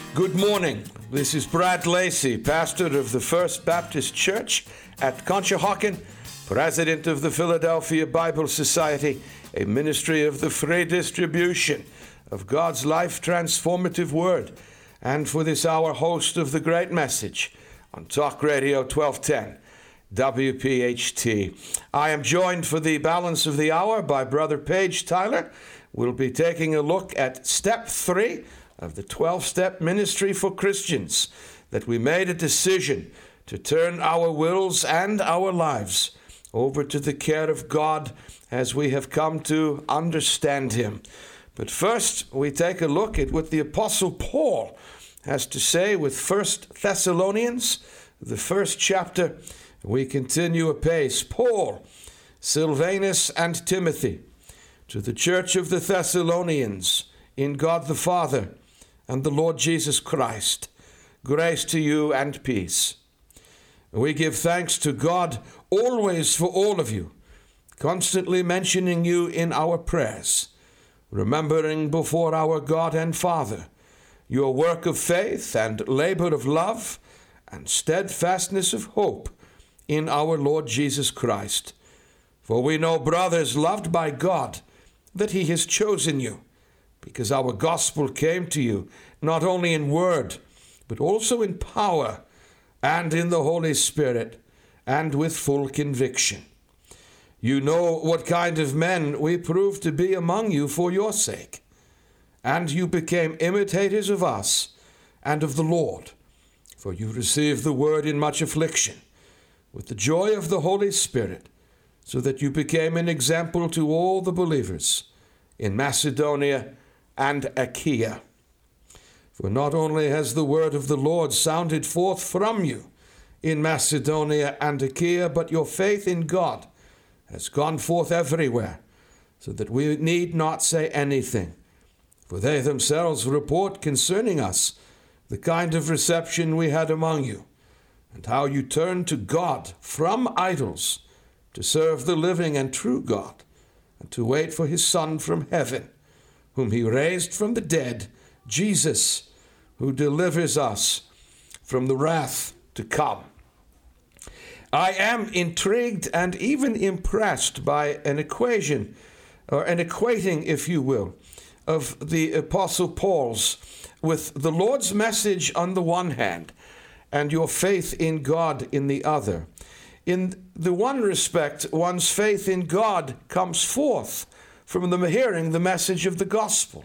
Good morning. This is Brad Lacey, pastor of the First Baptist Church at Conshohocken, president of the Philadelphia Bible Society, a ministry of the free distribution of God's life transformative word, and for this hour, host of the Great Message on Talk Radio 1210 WPHT. I am joined for the balance of the hour by Brother Paige Tyler. We'll be taking a look at step 3 of the 12-step ministry for Christians, that we made a decision to turn our wills and our lives over to the care of God as we have come to understand Him. But first, we take a look at what the Apostle Paul has to say with 1 Thessalonians, the first chapter. We continue apace. Paul, Silvanus, and Timothy, to the church of the Thessalonians, in God the Father and the Lord Jesus Christ, grace to you and peace. We give thanks to God always for all of you, constantly mentioning you in our prayers, remembering before our God and Father your work of faith and labor of love and steadfastness of hope in our Lord Jesus Christ. For we know, brothers loved by God, that He has chosen you, because our gospel came to you not only in word, but also in power and in the Holy Spirit, and with full conviction. You know what kind of men we proved to be among you for your sake, and you became imitators of us and of the Lord, for you received the word in much affliction, with the joy of the Holy Spirit, so that you became an example to all the believers in Macedonia and Achaia. For not only has the word of the Lord sounded forth from you in Macedonia and Achaia, but your faith in God has gone forth everywhere, so that we need not say anything. For they themselves report concerning us the kind of reception we had among you, and how you turned to God from idols to serve the living and true God, and to wait for His Son from heaven, whom He raised from the dead, Jesus, who delivers us from the wrath to come. I am intrigued and even impressed by an equation, or an equating, if you will, of the Apostle Paul's with the Lord's message on the one hand, and your faith in God in the other. In the one respect, one's faith in God comes forth from the hearing the message of the gospel.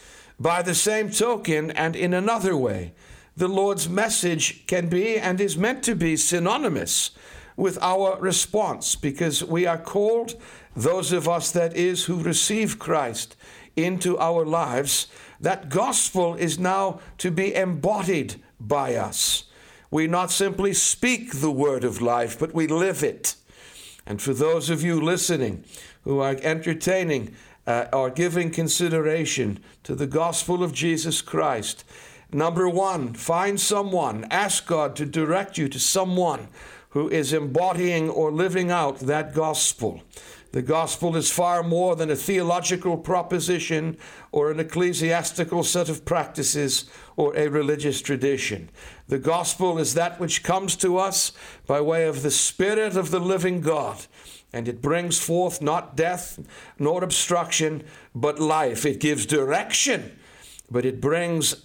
By the same token, and in another way, the Lord's message can be and is meant to be synonymous with our response, because we are called, those of us that is who receive Christ into our lives, that gospel is now to be embodied by us. We not simply speak the word of life, but we live it. And for those of you listening who are entertaining or giving consideration to the gospel of Jesus Christ, number one, find someone, ask God to direct you to someone who is embodying or living out that gospel. The gospel is far more than a theological proposition or an ecclesiastical set of practices or a religious tradition. The gospel is that which comes to us by way of the Spirit of the living God, and it brings forth not death nor obstruction, but life. It gives direction, but it brings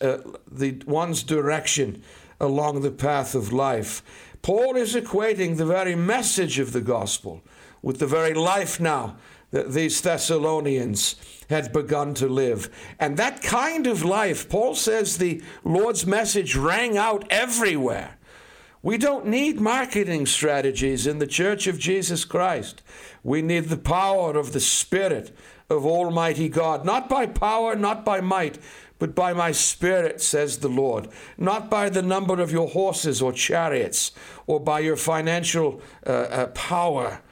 one's direction along the path of life. Paul is equating the very message of the gospel with the very life now that these Thessalonians had begun to live. And that kind of life, Paul says, the Lord's message rang out everywhere. We don't need marketing strategies in the Church of Jesus Christ. We need the power of the Spirit of Almighty God, not by power, not by might, but by my Spirit, says the Lord, not by the number of your horses or chariots, or by your financial power,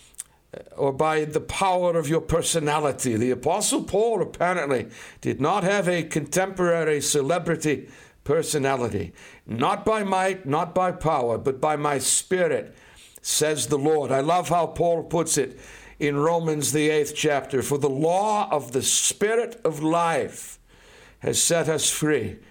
or by the power of your personality. The Apostle Paul apparently did not have a contemporary celebrity personality. Not by might, not by power, but by my Spirit, says the Lord. I love how Paul puts it in Romans, the 8th chapter. For the law of the Spirit of life has set us free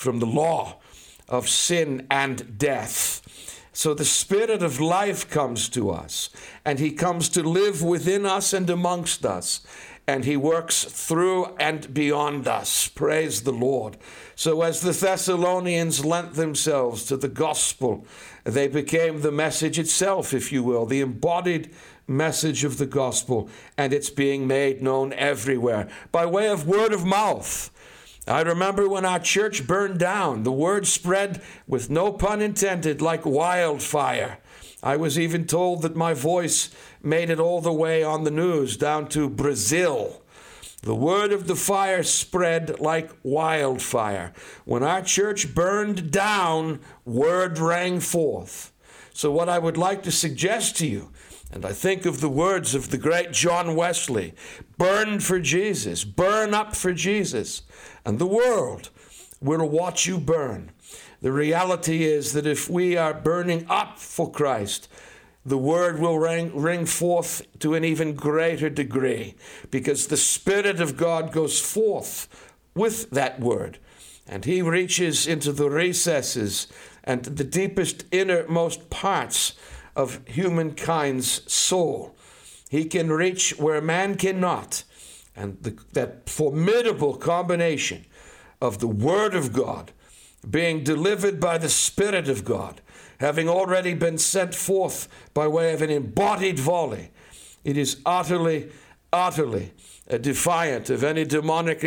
from the law of sin and death. So the Spirit of life comes to us, and he comes to live within us and amongst us, and he works through and beyond us. Praise the Lord. So as the Thessalonians lent themselves to the gospel, they became the message itself, if you will, the embodied message of the gospel, and it's being made known everywhere by way of word of mouth. I remember when our church burned down, the word spread, with no pun intended, like wildfire. I was even told that my voice made it all the way on the news down to Brazil. The word of the fire spread like wildfire. When our church burned down, word rang forth. So what I would like to suggest to you, and I think of the words of the great John Wesley, burn for Jesus, burn up for Jesus, and the world will watch you burn. The reality is that if we are burning up for Christ, the word will ring forth to an even greater degree, because the Spirit of God goes forth with that word, and he reaches into the recesses and the deepest innermost parts of humankind's soul. He can reach where man cannot. And that formidable combination of the Word of God being delivered by the Spirit of God, having already been sent forth by way of an embodied volley, it is utterly defiant of any demonic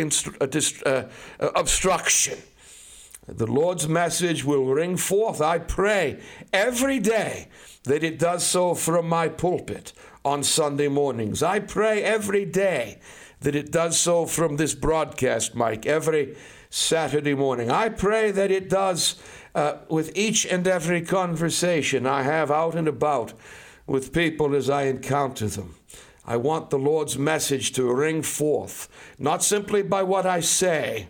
obstruction. The Lord's message will ring forth, I pray, every day that it does so from my pulpit on Sunday mornings. I pray every day that it does so from this broadcast mic every Saturday morning. I pray that it does with each and every conversation I have out and about with people as I encounter them. I want the Lord's message to ring forth, not simply by what I say,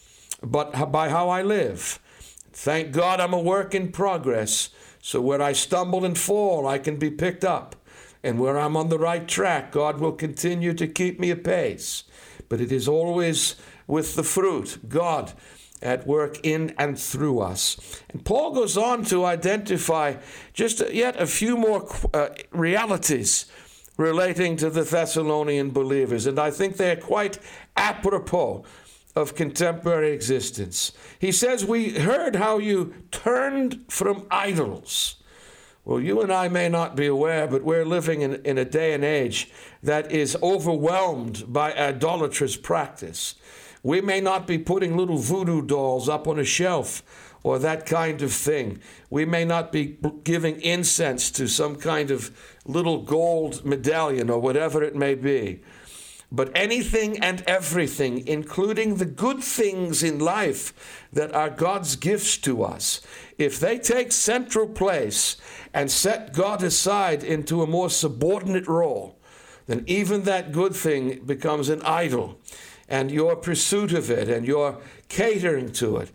but by how I live. Thank God I'm a work in progress, so where I stumble and fall, I can be picked up. And where I'm on the right track, God will continue to keep me apace. But it is always with the fruit, God at work in and through us. And Paul goes on to identify just yet a few more realities relating to the Thessalonian believers. And I think they're quite apropos of contemporary existence. He says, we heard how you turned from idols. Well, you and I may not be aware, but we're living in a day and age that is overwhelmed by idolatrous practice. We may not be putting little voodoo dolls up on a shelf or that kind of thing. We may not be giving incense to some kind of little gold medallion or whatever it may be. But anything and everything, including the good things in life that are God's gifts to us, if they take central place and set God aside into a more subordinate role, then even that good thing becomes an idol. And your pursuit of it and your catering to it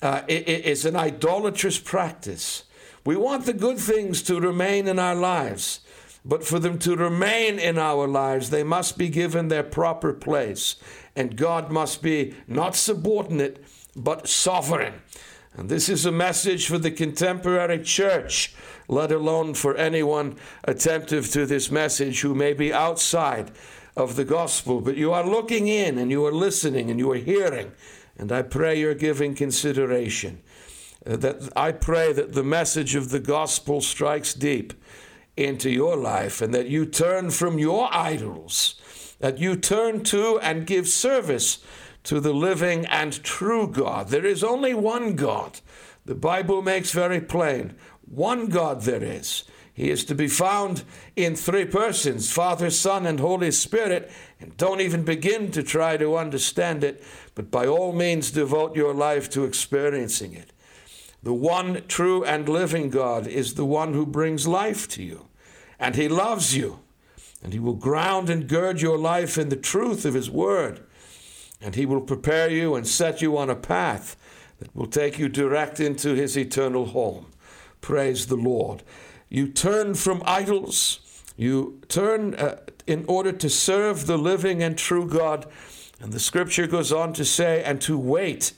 is an idolatrous practice. We want the good things to remain in our lives. But for them to remain in our lives, they must be given their proper place. And God must be not subordinate, but sovereign. And this is a message for the contemporary church, let alone for anyone attentive to this message who may be outside of the gospel. But you are looking in, and you are listening, and you are hearing. And I pray you're giving consideration. I pray that the message of the gospel strikes deep into your life, and that you turn from your idols, that you turn to and give service to the living and true God. There is only one God. The Bible makes very plain. One God there is. He is to be found in three persons, Father, Son, and Holy Spirit. And don't even begin to try to understand it, but by all means devote your life to experiencing it. The one true and living God is the one who brings life to you. And he loves you. And he will ground and gird your life in the truth of his word. And he will prepare you and set you on a path that will take you direct into his eternal home. Praise the Lord. You turn from idols. You turn in order to serve the living and true God. And the scripture goes on to say, and to wait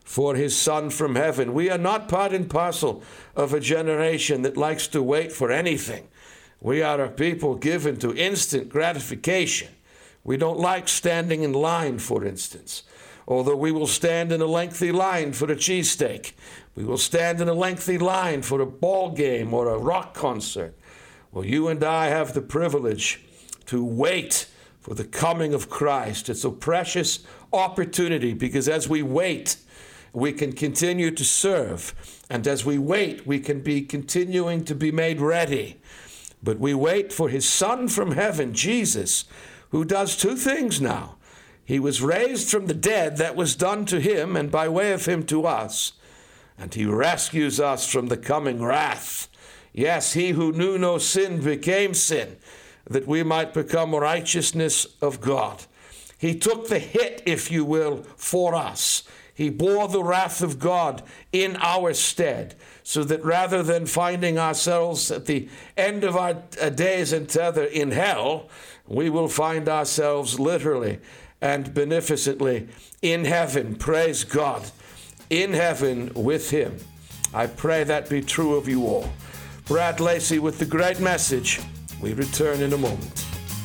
for his Son from heaven. We are not part and parcel of a generation that likes to wait for anything. We are a people given to instant gratification. We don't like standing in line, for instance. Although we will stand in a lengthy line for a cheesesteak. We will stand in a lengthy line for a ball game or a rock concert. Well, you and I have the privilege to wait for the coming of Christ. It's a precious opportunity because as we wait, we can continue to serve. And as we wait, we can be continuing to be made ready. But we wait for his Son from heaven, Jesus, who does two things now. He was raised from the dead, that was done to him, and by way of him to us. And he rescues us from the coming wrath. Yes, he who knew no sin became sin, that we might become righteousness of God. He took the hit, if you will, for us. He bore the wrath of God in our stead, so that rather than finding ourselves at the end of our days and tether in hell, we will find ourselves literally and beneficently in heaven. Praise God. In heaven with him. I pray that be true of you all. Brad Lacey with the great message. We return in a moment.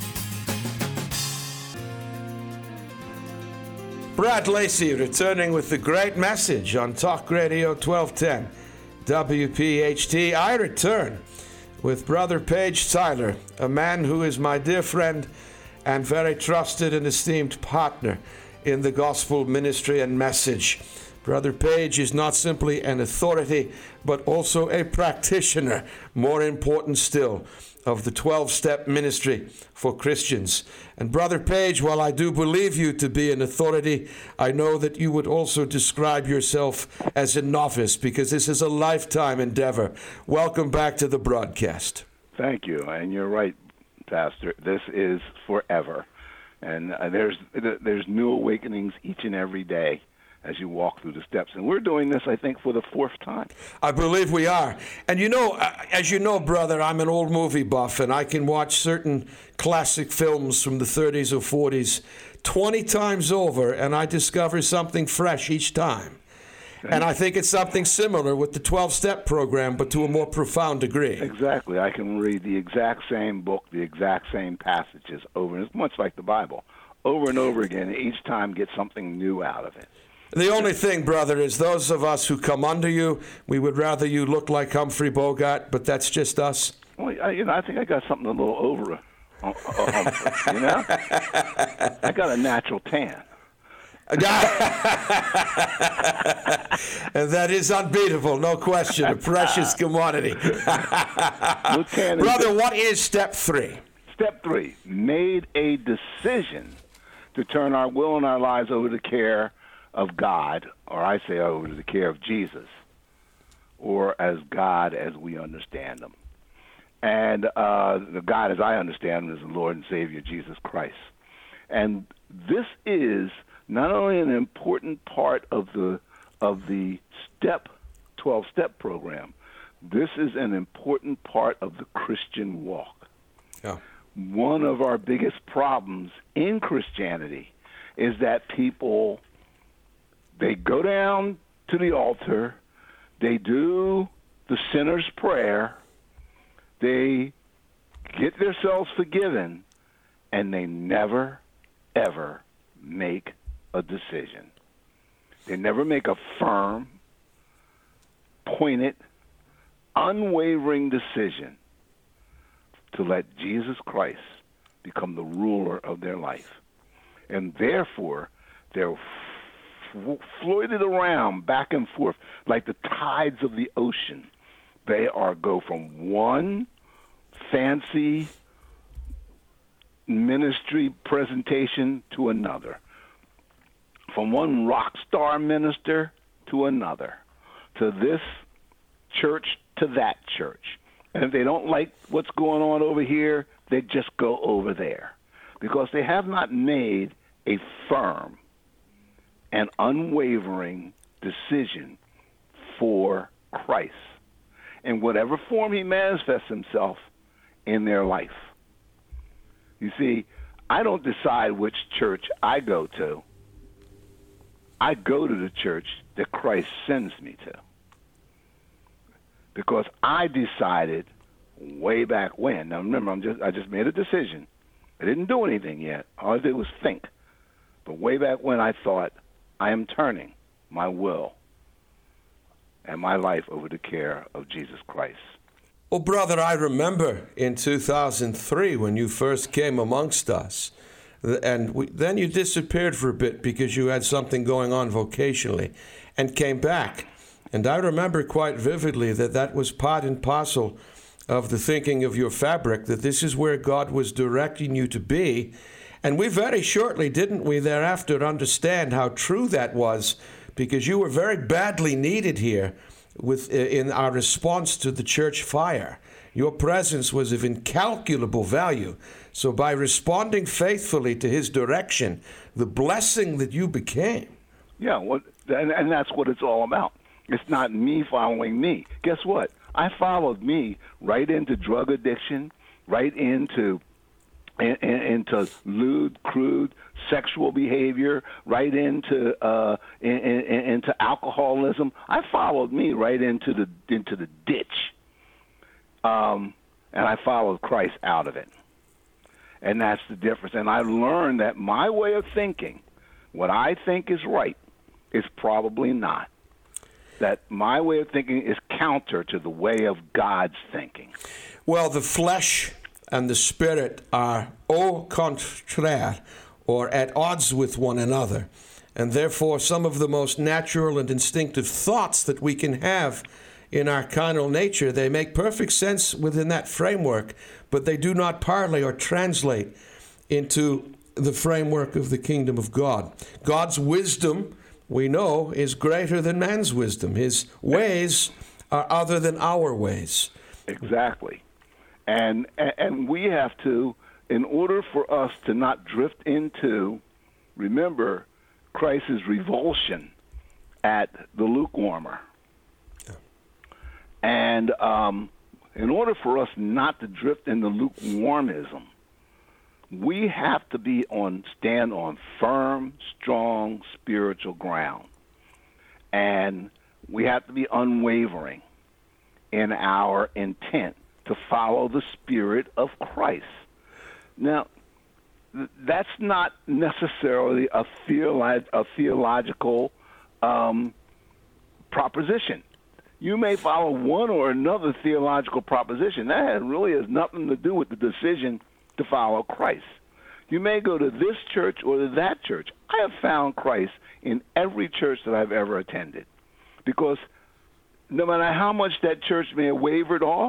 Brad Lacey returning with the great message on Talk Radio 1210 WPHT. I return with Brother Page Tyler, a man who is my dear friend and very trusted and esteemed partner in the gospel ministry and message. Brother Page is not simply an authority, but also a practitioner, more important still, of the 12-step ministry for Christians. And Brother Page, while I do believe you to be an authority, I know that you would also describe yourself as a novice, because this is a lifetime endeavor. Welcome back to the broadcast. Thank you, and you're right, Pastor. This is forever, and there's new awakenings each and every day as you walk through the steps. And we're doing this, I think, for the fourth time. I believe we are. And you know, as you know, brother, I'm an old movie buff, and I can watch certain classic films from the 30s or 40s 20 times over, and I discover something fresh each time. And I think it's something similar with the 12-step program, but to a more profound degree. Exactly. I can read the exact same book, the exact same passages over, and it's much like the Bible, over and over again, and each time get something new out of it. The only thing, brother, is those of us who come under you, we would rather you look like Humphrey Bogart, but that's just us. Well, I think I got something a little over, you know? I got a natural tan. And that is unbeatable, no question, a precious commodity. Brother, what is step 3? Step 3, made a decision to turn our will and our lives over to the care of God, or I say over to the care of Jesus, or as God as we understand him. And the God as I understand him is the Lord and Savior, Jesus Christ. And this is not only an important part of the 12-step program, this is an important part of the Christian walk. Yeah. One of our biggest problems in Christianity is that people, they go down to the altar, they do the sinner's prayer, they get themselves forgiven, and they never, ever make a decision. They never make a firm, pointed, unwavering decision to let Jesus Christ become the ruler of their life. And therefore, they're floated around back and forth like the tides of the ocean. They go from one fancy ministry presentation to another, from one rock star minister to another, to this church to that church. And if they don't like what's going on over here, they just go over there, because they have not made a firm and unwavering decision for Christ in whatever form he manifests himself in their life. You see, I don't decide which church I go to. I go to the church that Christ sends me to. Because I decided way back when. Now remember, I just made a decision. I didn't do anything yet. All I did was think. But way back when I thought, I am turning my will and my life over to the care of Jesus Christ. Well, brother, I remember in 2003 when you first came amongst us, and then you disappeared for a bit because you had something going on vocationally and came back. And I remember quite vividly that was part and parcel of the thinking of your fabric, that this is where God was directing you to be. And we very shortly, didn't we, thereafter understand how true that was, because you were very badly needed here in our response to the church fire. Your presence was of incalculable value. So by responding faithfully to his direction, the blessing that you became. Yeah, and that's what it's all about. It's not me following me. Guess what? I followed me right into drug addiction, right into lewd, crude sexual behavior, right into alcoholism. I followed me right into the ditch, and I followed Christ out of it. And that's the difference. And I learned that my way of thinking, what I think is right, is probably not. That my way of thinking is counter to the way of God's thinking. Well, the flesh and the spirit are au contraire, or at odds with one another. And therefore, some of the most natural and instinctive thoughts that we can have in our carnal nature, they make perfect sense within that framework, but they do not parlay or translate into the framework of the kingdom of God. God's wisdom, we know, is greater than man's wisdom. His ways are other than our ways. Exactly. And we have to, in order for us to not drift into, remember, Christ's revulsion at the lukewarmer. Yeah. And in order for us not to drift into lukewarmism, we have to stand on firm, strong spiritual ground. And we have to be unwavering in our intent to follow the Spirit of Christ. Now, that's not necessarily a theological proposition. You may follow one or another theological proposition. That really has nothing to do with the decision to follow Christ. You may go to this church or to that church. I have found Christ in every church that I've ever attended, because no matter how much that church may have wavered off,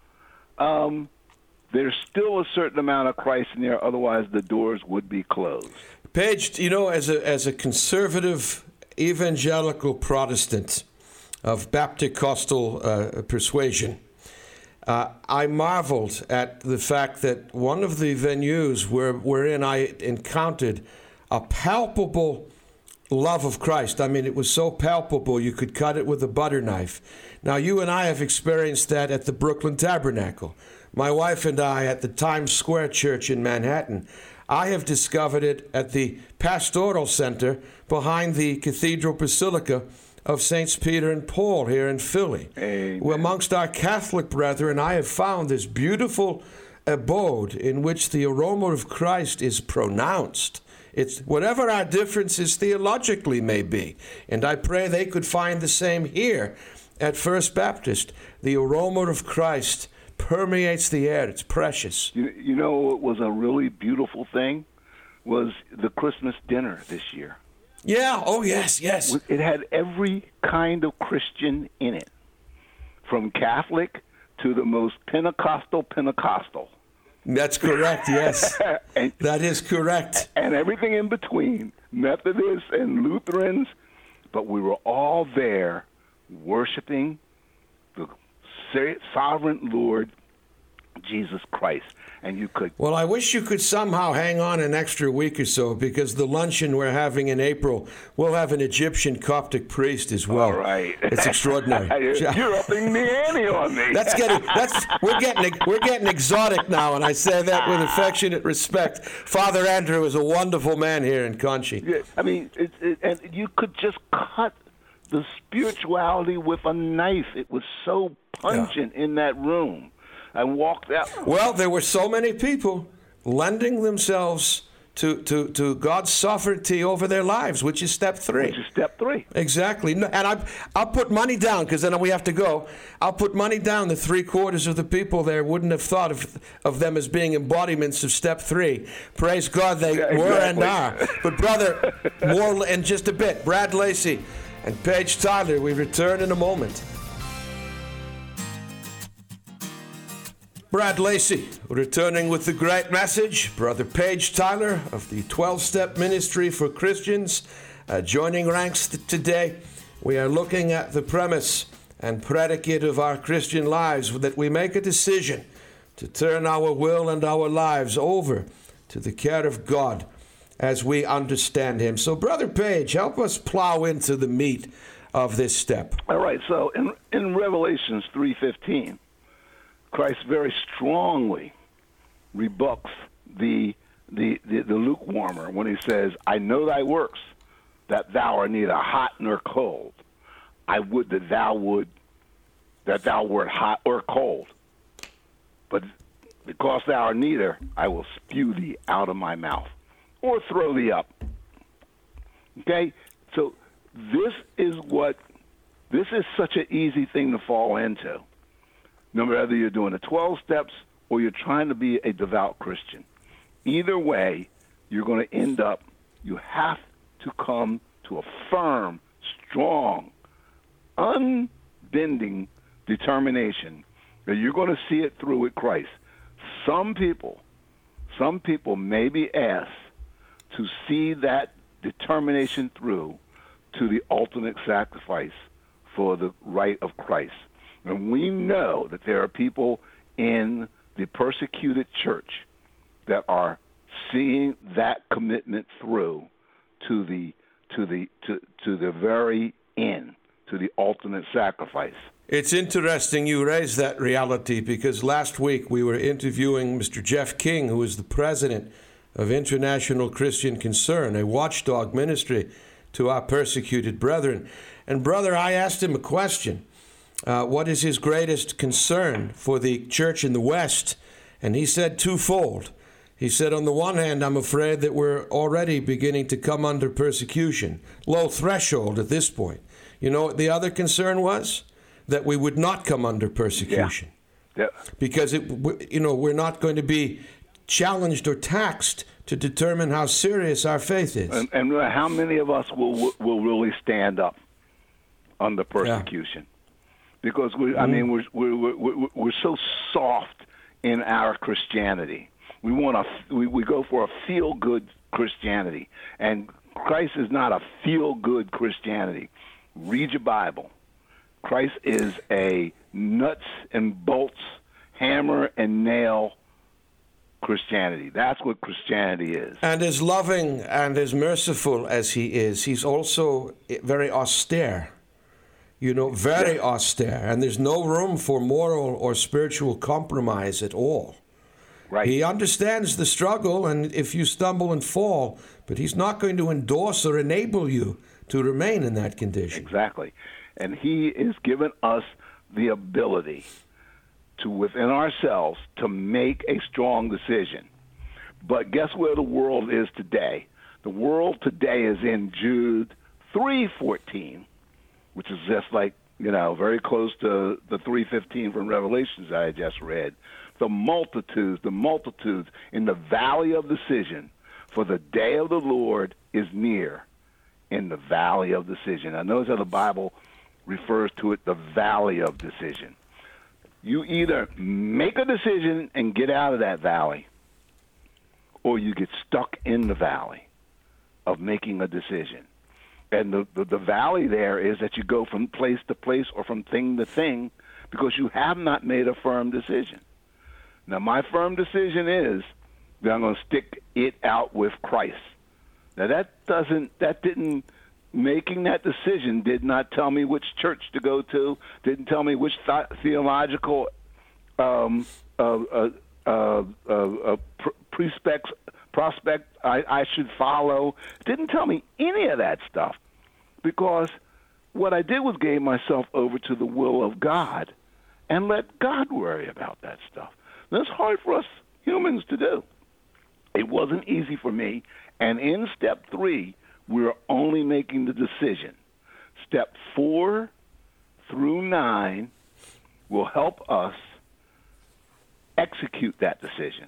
there's still a certain amount of Christ in there, otherwise the doors would be closed. Paige, you know, as a conservative evangelical Protestant of Baptist persuasion, I marveled at the fact that one of the venues wherein I encountered a palpable love of Christ. I mean, it was so palpable you could cut it with a butter knife. Now, you and I have experienced that at the Brooklyn Tabernacle. My wife and I at the Times Square Church in Manhattan. I have discovered it at the Pastoral Center behind the Cathedral Basilica of Saints Peter and Paul here in Philly. Amen. Amongst our Catholic brethren, I have found this beautiful abode in which the aroma of Christ is pronounced. It's whatever our differences theologically may be. And I pray they could find the same here at First Baptist. The aroma of Christ permeates the air. It's precious. You know what was a really beautiful thing? Was the Christmas dinner this year. Yeah, oh yes. It had every kind of Christian in it, from Catholic to the most Pentecostal. That's correct, yes. That is correct. And everything in between, Methodists and Lutherans, but we were all there worshiping the sovereign Lord Jesus Christ. And you could... Well, I wish you could somehow hang on an extra week or so, because the luncheon we're having in April, we'll have an Egyptian Coptic priest as well. All right. It's extraordinary. You're upping the ante on me. We're getting exotic now, and I say that with affectionate respect. Father Andrew is a wonderful man here in Conchi. Yeah, I mean, and you could just cut the spirituality with a knife. It was so pungent in that room. I walked out. Well, there were so many people lending themselves to God's sovereignty over their lives, which is step 3. Which is step 3. Exactly. And I'll put money down, because then we have to go. I'll put money down that 3/4 of the people there wouldn't have thought of them as being embodiments of step 3. Praise God, they were and are. But brother, more in just a bit. Brad Lacey and Paige Tyler, we return in a moment. Brad Lacey, returning with the great message. Brother Paige Tyler of the 12-Step Ministry for Christians, joining ranks today. We are looking at the premise and predicate of our Christian lives, that we make a decision to turn our will and our lives over to the care of God as we understand Him. So, Brother Paige, help us plow into the meat of this step. All right, so in Revelations 3:15, Christ very strongly rebukes the lukewarmer when he says, I know thy works, that thou art neither hot nor cold. I would that thou wert hot or cold. But because thou art neither, I will spew thee out of my mouth, or throw thee up. Okay? So this is such an easy thing to fall into. No matter whether you're doing the 12 steps or you're trying to be a devout Christian. Either way, you're going to end up, you have to come to a firm, strong, unbending determination that you're going to see it through with Christ. Some people may be asked to see that determination through to the ultimate sacrifice for the right of Christ. And we know that there are people in the persecuted church that are seeing that commitment through to the very end, to the ultimate sacrifice. It's interesting you raise that reality, because last week we were interviewing Mr. Jeff King, who is the president of International Christian Concern, a watchdog ministry to our persecuted brethren. And brother, I asked him a question. What is his greatest concern for the church in the West? And he said twofold. He said, on the one hand, I'm afraid that we're already beginning to come under persecution, low threshold at this point. You know what the other concern was? That we would not come under persecution. Yeah. Because, we're not going to be challenged or taxed to determine how serious our faith is. And how many of us will really stand up under persecution? Yeah. Because we're so soft in our Christianity. We go for a feel-good Christianity, and Christ is not a feel-good Christianity. Read your Bible. Christ is a nuts and bolts, hammer and nail Christianity. That's what Christianity is. And as loving and as merciful as He is, He's also very austere. Very austere, and there's no room for moral or spiritual compromise at all. Right. He understands the struggle, and if you stumble and fall, but He's not going to endorse or enable you to remain in that condition. Exactly. And He has given us the ability to, within ourselves, to make a strong decision. But guess where the world is today? The world today is in Jude 3:14. Which is just like, very close to the 3:15 from Revelations I just read. The multitudes in the valley of decision, for the day of the Lord is near in the valley of decision. I notice how the Bible refers to it, the valley of decision. You either make a decision and get out of that valley, or you get stuck in the valley of making a decision. And the valley there is that you go from place to place or from thing to thing because you have not made a firm decision. Now, my firm decision is that I'm going to stick it out with Christ. Now, making that decision did not tell me which church to go to, didn't tell me which theological prospect I should follow. It didn't tell me any of that stuff, because what I did was gave myself over to the will of God and let God worry about that stuff. That's hard for us humans to do. It wasn't easy for me. And in step 3, we're only making the decision. Step 4 through 9 will help us execute that decision.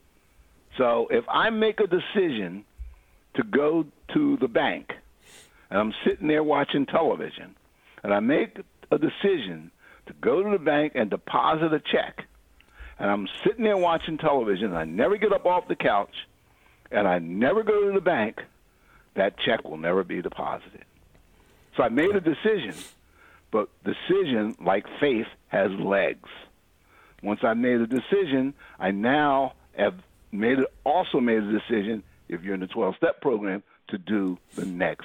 So if I make a decision to go to the bank, and I'm sitting there watching television, and I make a decision to go to the bank and deposit a check, and I'm sitting there watching television, and I never get up off the couch, and I never go to the bank, that check will never be deposited. So I made a decision, but decision, like faith, has legs. Once I made a decision, I now have also made a decision, if you're in the 12-step program, to do the next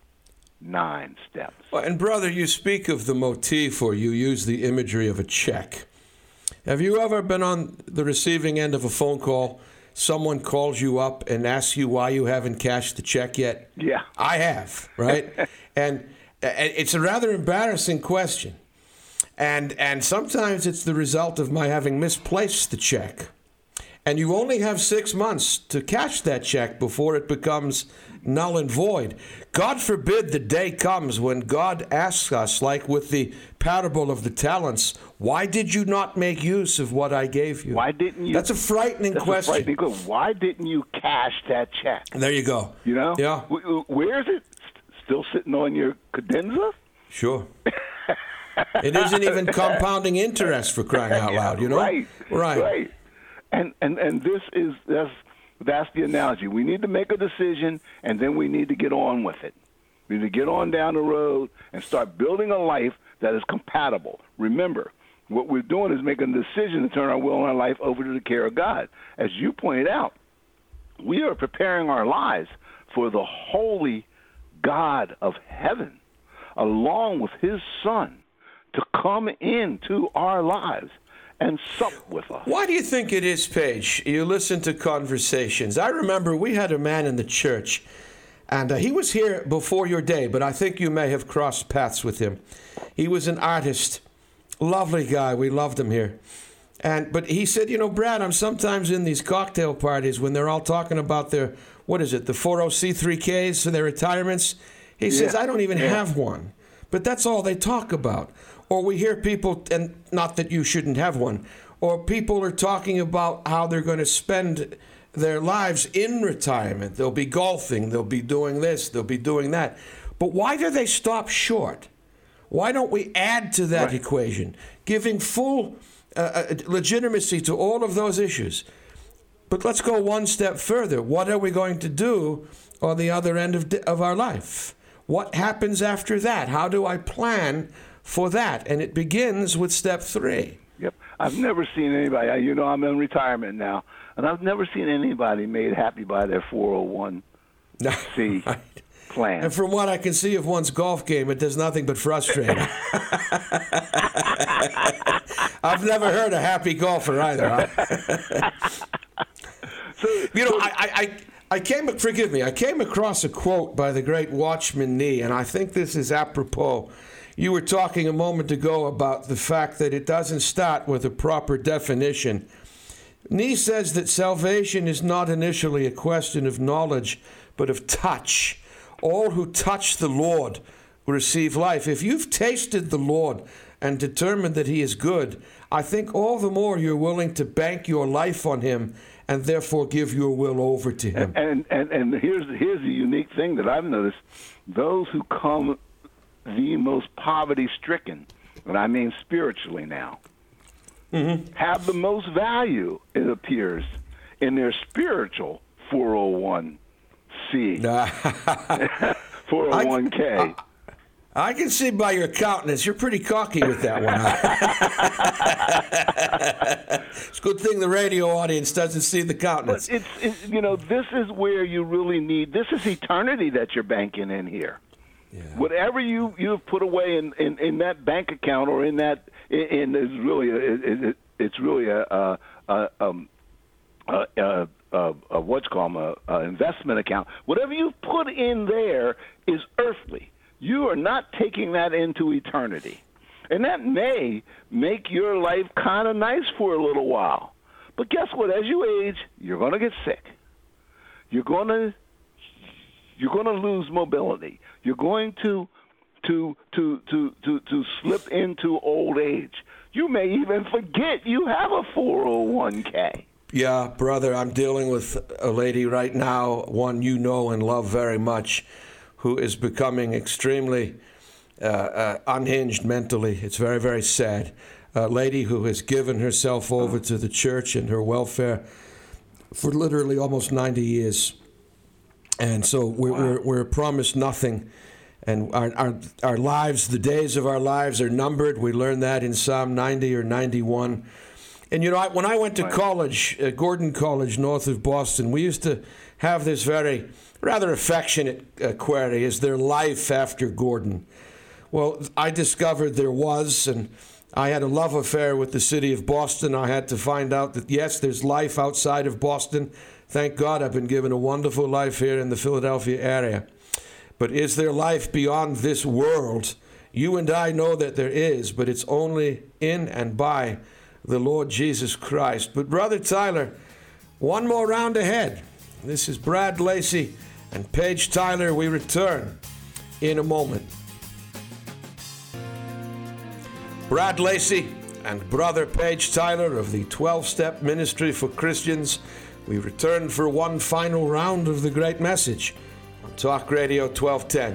9 steps. Well, and brother, you speak of the motif, or you use the imagery of a check. Have you ever been on the receiving end of a phone call? Someone calls you up and asks you why you haven't cashed the check yet? Yeah. I have, right? and it's a rather embarrassing question. And sometimes it's the result of my having misplaced the check. And you only have 6 months to cash that check before it becomes null and void. God forbid the day comes when God asks us, like with the parable of the talents, why did you not make use of what I gave you? Why didn't you? That's a frightening question. Why didn't you cash that check? There you go. You know? Yeah. Where is it? Still sitting on your cadenza? Sure. It isn't even compounding interest, for crying out loud, you know? Right. And that's the analogy. We need to make a decision, and then we need to get on with it. We need to get on down the road and start building a life that is compatible. Remember, what we're doing is making a decision to turn our will and our life over to the care of God. As you pointed out, we are preparing our lives for the holy God of heaven, along with his Son, to come into our lives and sup with us. Why do you think it is, Paige? You listen to conversations. I remember we had a man in the church, and he was here before your day, but I think you may have crossed paths with him. He was an artist, lovely guy. We loved him here. But he said, Brad, I'm sometimes in these cocktail parties when they're all talking about their, the 40C3Ks for their retirements. He says, I don't even have one. But that's all they talk about. Or we hear people, and not that you shouldn't have one, or people are talking about how they're going to spend their lives in retirement. They'll be golfing, they'll be doing this, they'll be doing that. But why do they stop short? Why don't we add to that equation, giving full legitimacy to all of those issues? But let's go one step further. What are we going to do on the other end of our life? What happens after that? How do I plan for that? And it begins with step 3. Yep. I've never seen anybody, I'm in retirement now, and I've never seen anybody made happy by their 401c plan. And from what I can see of one's golf game, it does nothing but frustrate. I've never heard a happy golfer either. I came across a quote by the great Watchman Nee, and I think this is apropos. You were talking a moment ago about the fact that it doesn't start with a proper definition. Nee says that salvation is not initially a question of knowledge, but of touch. All who touch the Lord will receive life. If you've tasted the Lord and determined that he is good, I think all the more you're willing to bank your life on him and therefore give your will over to him. And here's the unique thing that I've noticed. Those who come the most poverty-stricken, and I mean spiritually now, have the most value, it appears, in their spiritual 401c, 401k. I can see by your countenance, you're pretty cocky with that one. It's a good thing the radio audience doesn't see the countenance. But this is where you really need, this is eternity that you're banking in here. Yeah. Whatever you've put away in that bank account or in that, it's really what's called an investment account. Whatever you put in there is earthly. You are not taking that into eternity. And that may make your life kind of nice for a little while. But guess what? As you age, you're going to get sick. You're going to lose mobility. You're going to slip into old age. You may even forget you have a 401k. Yeah, brother, I'm dealing with a lady right now, one you know and love very much, who is becoming extremely unhinged mentally. It's very, very sad. A lady who has given herself over to the church and her welfare for literally almost 90 years. And so we're promised nothing. And our lives, the days of our lives are numbered. We learned that in Psalm 90 or 91. And, when I went to college, Gordon College, north of Boston, we used to have this very rather affectionate query: is there life after Gordon? Well, I discovered there was, and I had a love affair with the city of Boston. I had to find out that, yes, there's life outside of Boston. Thank God I've been given a wonderful life here in the Philadelphia area. But is there life beyond this world? You and I know that there is, but it's only in and by the Lord Jesus Christ. But Brother Tyler, one more round ahead. This is Brad Lacey and Paige Tyler. We return in a moment. Brad Lacey and Brother Paige Tyler of the 12-Step Ministry for Christians. We return for one final round of the great message on Talk Radio 1210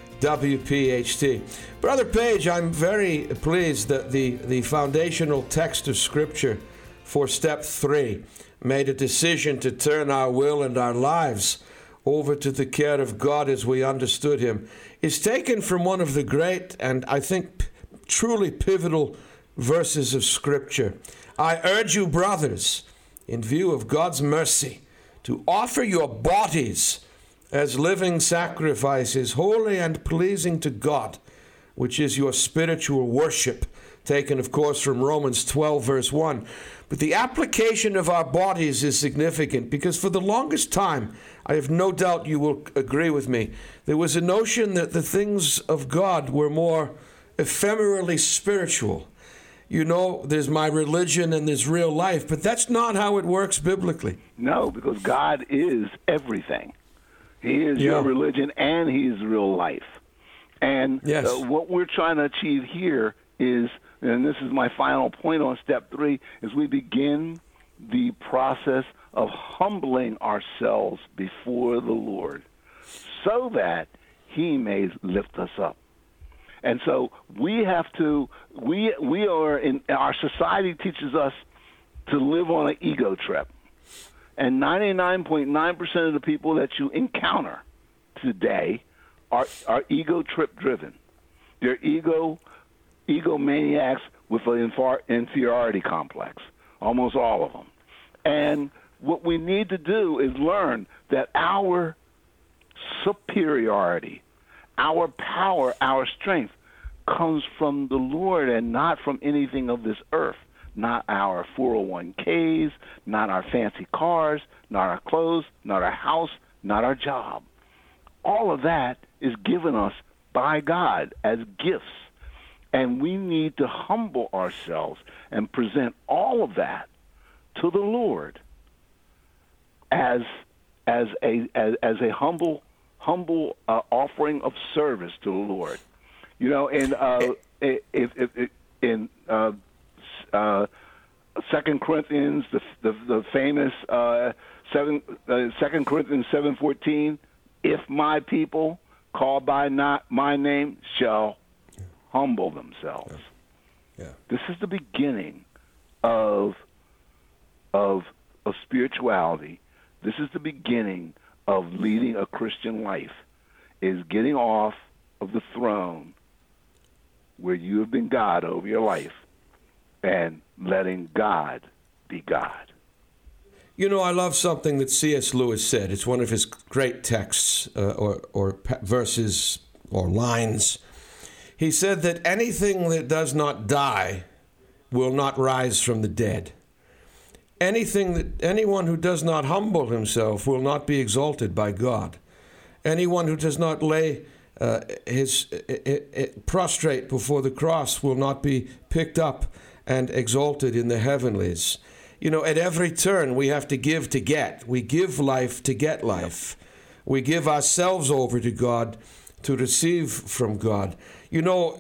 WPHT. Brother Paige, I'm very pleased that the foundational text of Scripture for Step 3 made a decision to turn our will and our lives over to the care of God as we understood Him, is taken from one of the great and I think truly pivotal verses of Scripture. I urge you, brothers, in view of God's mercy, to offer your bodies as living sacrifices, holy and pleasing to God, which is your spiritual worship, taken, of course, from Romans 12, verse 1. But the application of our bodies is significant because for the longest time, I have no doubt you will agree with me, there was a notion that the things of God were more ephemerally spiritual. There's my religion and there's real life, but that's not how it works biblically. No, because God is everything. He is your religion and He is real life. And yes. What we're trying to achieve here is, and this is my final point on Step 3, is we begin the process of humbling ourselves before the Lord so that He may lift us up. And so we have to, we are in, our society teaches us to live on an ego trip. And 99.9% of the people that you encounter today are ego trip driven. They're egomaniacs with an inferiority complex, almost all of them. And what we need to do is learn that our superiority, our power, our strength comes from the Lord and not from anything of this earth. Not our 401ks, not our fancy cars, not our clothes, not our house, not our job. All of that is given us by God as gifts. And we need to humble ourselves and present all of that to the Lord as a humble offering of service to the Lord. In 2 Corinthians, the famous 2 Corinthians 7:14, if my people called by not my name shall humble themselves. Yeah. This is the beginning of spirituality. This is the beginning of leading a Christian life, is getting off of the throne where you have been God over your life and letting God be God. You know, I love something that C.S. Lewis said. It's one of his great texts or verses or lines. He said that anything that does not die will not rise from the dead. Anyone who does not humble himself will not be exalted by God. Anyone who does not lay prostrate before the cross will not be picked up and exalted in the heavenlies. You know, at every turn we have to give to get. We give life to get life. We give ourselves over to God to receive from God. You know,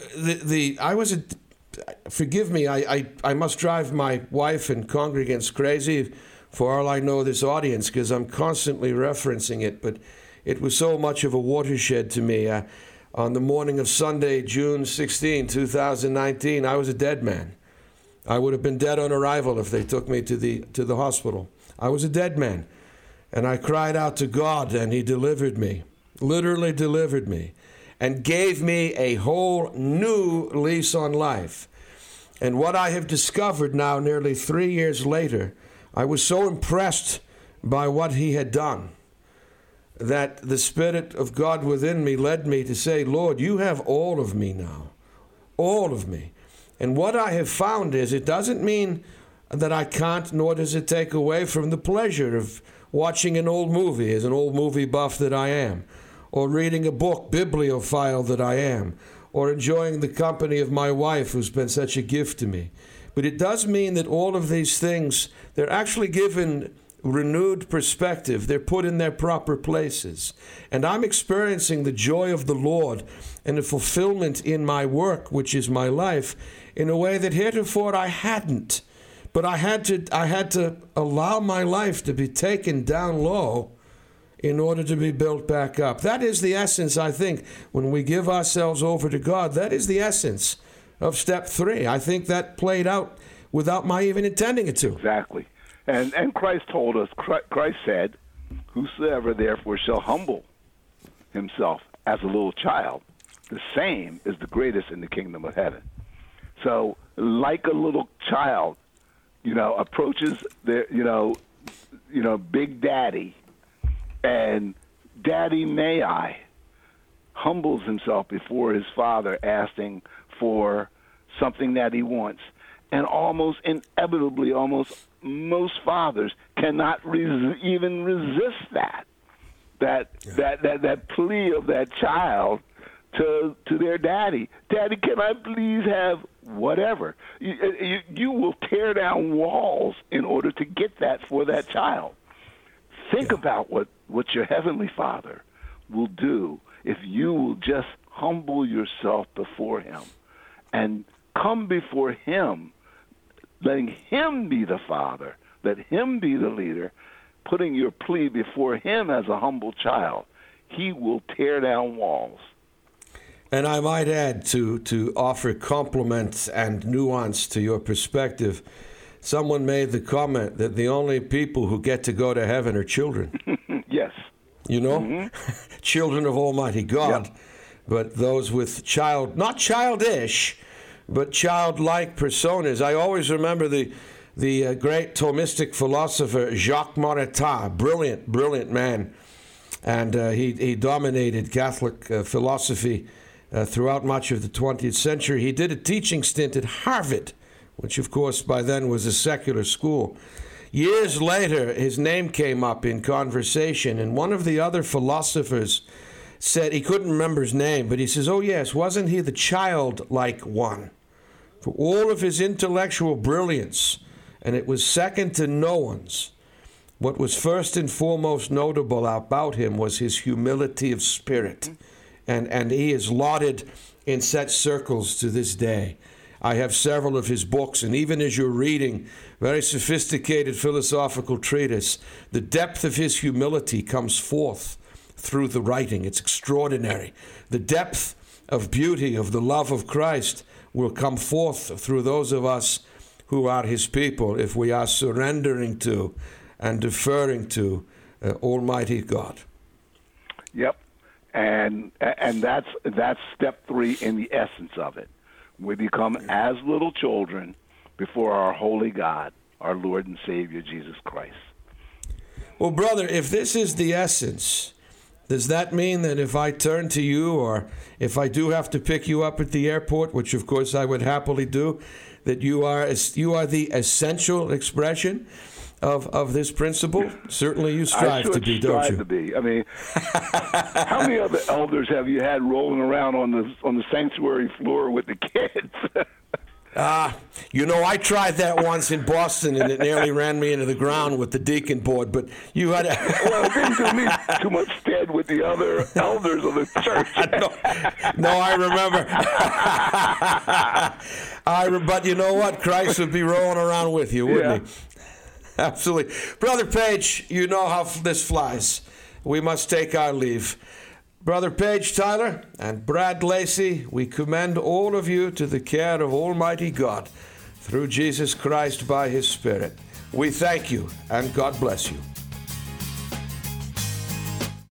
forgive me, I must drive my wife and congregants crazy, for all I know, this audience, because I'm constantly referencing it, but it was so much of a watershed to me. On the morning of Sunday, June 16, 2019, I was a dead man. I would have been dead on arrival if they took me to the hospital. I was a dead man. And I cried out to God, and he delivered me, literally delivered me, and gave me a whole new lease on life. And what I have discovered now, nearly 3 years later, I was so impressed by what he had done that the Spirit of God within me led me to say, Lord, you have all of me now, all of me. And what I have found is it doesn't mean that I can't, nor does it take away from the pleasure of watching an old movie, as an old movie buff that I am, or reading a book, bibliophile that I am, or enjoying the company of my wife, who's been such a gift to me. But it does mean that all of these things, they're actually given renewed perspective. They're put in their proper places. And I'm experiencing the joy of the Lord and the fulfillment in my work, which is my life, in a way that heretofore I hadn't. But I had to allow my life to be taken down low in order to be built back up. That is the essence, I think, when we give ourselves over to God. That is the essence of step 3. I think that played out without my even intending it to. Exactly. And Christ told us, Christ said, whosoever therefore shall humble himself as a little child, the same is the greatest in the kingdom of heaven. So like a little child, approaches their, Big Daddy, and Daddy may I humbles himself before his father, asking for something that he wants. And almost inevitably, most fathers cannot even resist that plea of that child to their daddy. Daddy, can I please have whatever? You will tear down walls in order to get that for that child. Think about what your heavenly Father will do if you will just humble yourself before him and come before him, letting him be the Father, let him be the leader, putting your plea before him as a humble child. He will tear down walls. And I might add, to offer compliment and nuance to your perspective, someone made the comment that the only people who get to go to heaven are children. Yes. Mm-hmm. Children of Almighty God. Yep. But those with not childish, but childlike personas. I always remember the great Thomistic philosopher Jacques Maritain, brilliant man. And he dominated Catholic philosophy throughout much of the 20th century. He did a teaching stint at Harvard, which, of course, by then was a secular school. Years later, his name came up in conversation, and one of the other philosophers said, he couldn't remember his name, but he says, oh, yes, wasn't he the childlike one? For all of his intellectual brilliance, and it was second to no one's, what was first and foremost notable about him was his humility of spirit. And he is lauded in such circles to this day. I have several of his books, and even as you're reading very sophisticated philosophical treatise, the depth of his humility comes forth through the writing. It's extraordinary. The depth of beauty of the love of Christ will come forth through those of us who are his people if we are surrendering to and deferring to Almighty God. Yep. And that's step 3 in the essence of it. We become as little children before our holy God, our Lord and Savior, Jesus Christ. Well, brother, if this is the essence, does that mean that if I turn to you, or if I do have to pick you up at the airport, which of course I would happily do, that you are the essential expression of this principle? Certainly you strive to be, don't you? I strive to be. I mean, how many other elders have you had rolling around on the sanctuary floor with the kids? I tried that once in Boston, and it nearly ran me into the ground with the deacon board, but you had Well, it didn't do me too much stead with the other elders of the church. No, I remember. But you know what? Christ would be rolling around with you, wouldn't he? Absolutely. Brother Page, you know how this flies. We must take our leave. Brother Page Tyler and Brad Lacey, we commend all of you to the care of Almighty God through Jesus Christ by His Spirit. We thank you, and God bless you.